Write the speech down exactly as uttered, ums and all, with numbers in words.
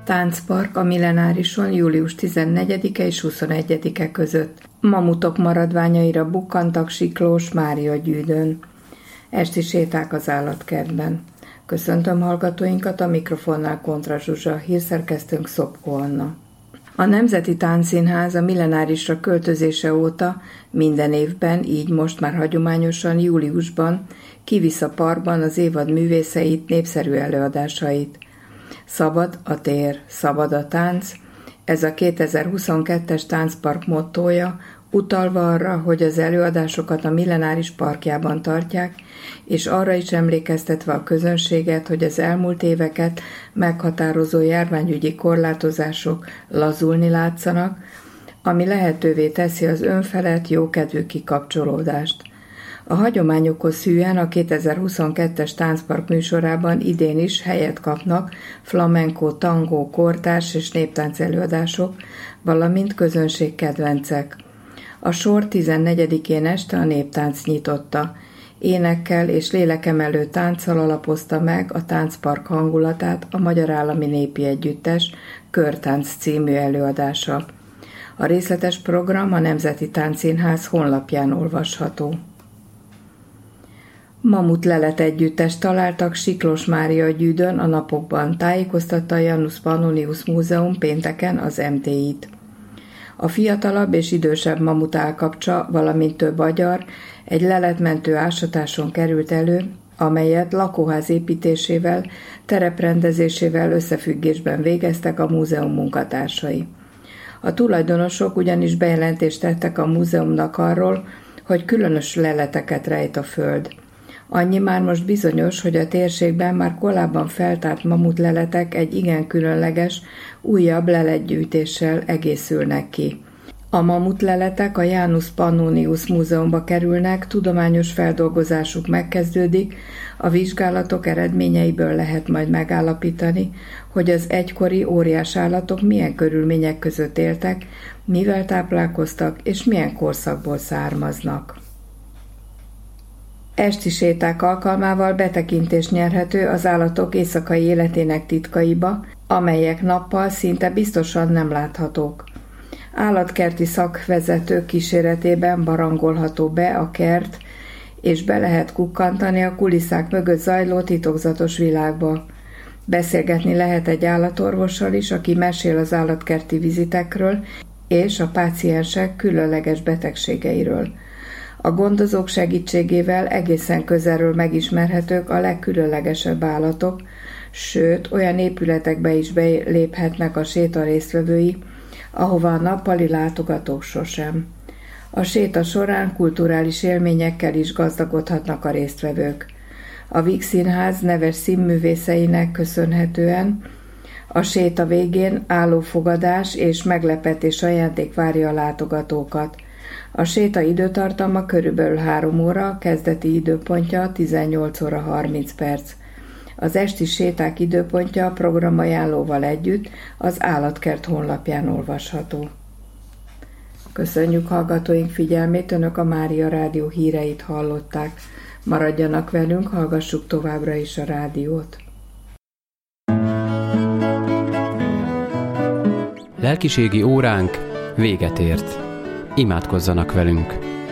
Táncpark a Millenárison július tizennegyedike és huszonegyedike között. Mamutok maradványaira bukkantak Siklós Mária Gyűdön. Esti séták az állatkertben. Köszöntöm hallgatóinkat, a mikrofonnál Kontra Zsuzsa, hírszerkesztőnk Szopko Anna. A Nemzeti Táncszínház a Millenárisra költözése óta minden évben, így most már hagyományosan júliusban kivisz a parkban az évad művészeit, népszerű előadásait. Szabad a tér, szabad a tánc, ez a kétezer-huszonkettes táncpark mottója, utalva arra, hogy az előadásokat a Millenáris parkjában tartják, és arra is emlékeztetve a közönséget, hogy az elmúlt éveket meghatározó járványügyi korlátozások lazulni látszanak, ami lehetővé teszi az önfelett, jókedvű kikapcsolódást. A hagyományokhoz hűen a kétezer-huszonkettes táncpark műsorában idén is helyet kapnak flamenco, tangó, kortárs és néptánc előadások, valamint közönségkedvencek. A sor tizennegyedikén este a néptánc nyitotta. Énekkel és lélekemelő tánccal alapozta meg a táncpark hangulatát a Magyar Állami Népi Együttes Körtánc című előadása. A részletes program a Nemzeti Táncszínház honlapján olvasható. Mamut lelet együttest találtak Siklós Mária Gyűdön a napokban, tájékoztatta a Janus Pannonius Múzeum pénteken az em té í-t. A fiatalabb és idősebb mamut állkapcsa, valamint több agyar egy leletmentő ásatáson került elő, amelyet lakóház építésével, tereprendezésével összefüggésben végeztek a múzeum munkatársai. A tulajdonosok ugyanis bejelentést tettek a múzeumnak arról, hogy különös leleteket rejt a föld. Annyi már most bizonyos, hogy a térségben már korábban feltárt mamut leletek egy igen különleges, újabb leletgyűjtéssel egészülnek ki. A mamut leletek a Janus Pannonius Múzeumba kerülnek, tudományos feldolgozásuk megkezdődik, a vizsgálatok eredményeiből lehet majd megállapítani, hogy az egykori óriás állatok milyen körülmények között éltek, mivel táplálkoztak és milyen korszakból származnak. Esti séták alkalmával betekintést nyerhető az állatok éjszakai életének titkaiba, amelyek nappal szinte biztosan nem láthatók. Állatkerti szakvezetők kíséretében barangolható be a kert, és be lehet kukkantani a kulisszák mögött zajló titokzatos világba. Beszélgetni lehet egy állatorvossal is, aki mesél az állatkerti vizitekről és a páciensek különleges betegségeiről. A gondozók segítségével egészen közelről megismerhetők a legkülönlegesebb állatok, sőt, olyan épületekbe is beléphetnek a séta résztvevői, ahova a nappali látogatók sosem. A séta során kulturális élményekkel is gazdagodhatnak a résztvevők. A Víg Színház neves színművészeinek köszönhetően a séta végén állófogadás és meglepetés ajándék várja a látogatókat. A séta időtartama körülbelül három óra, kezdeti időpontja tizennyolc óra harminc perc. Az esti séták időpontja a programajánlóval együtt az Állatkert honlapján olvasható. Köszönjük hallgatóink figyelmét, Önök a Mária Rádió híreit hallották. Maradjanak velünk, hallgassuk továbbra is a rádiót. Lelkiségi óránk véget ért. Imádkozzanak velünk!